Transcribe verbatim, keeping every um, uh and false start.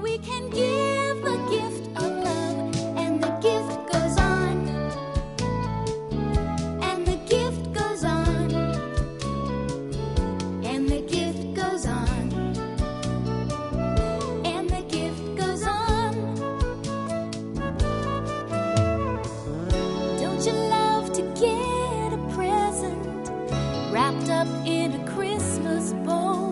we can give the gift of love, and the gift goes on, and the gift goes on, and the gift goes on, and the gift goes on. Don't you love to get a present wrapped up in a Christmas bow?